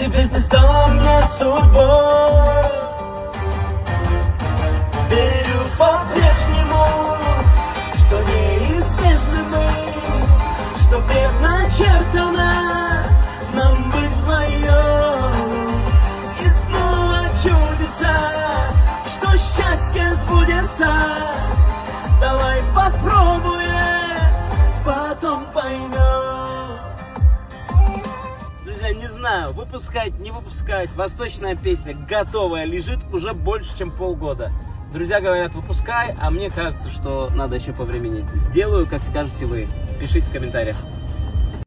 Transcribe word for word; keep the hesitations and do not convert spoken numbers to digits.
теперь ты стала мне судьбой. Верю по-прежнему, что неизбежны мы, что предначертано нам быть вдвоем. И снова чудится, что счастье сбудется. Давай попробуем, потом поймем. Друзья, не знаю, выпускать, не выпускать. Восточная песня готовая лежит уже больше, чем полгода. Друзья говорят, выпускай, а мне кажется, что надо еще повременить. Сделаю, как скажете вы. Пишите в комментариях.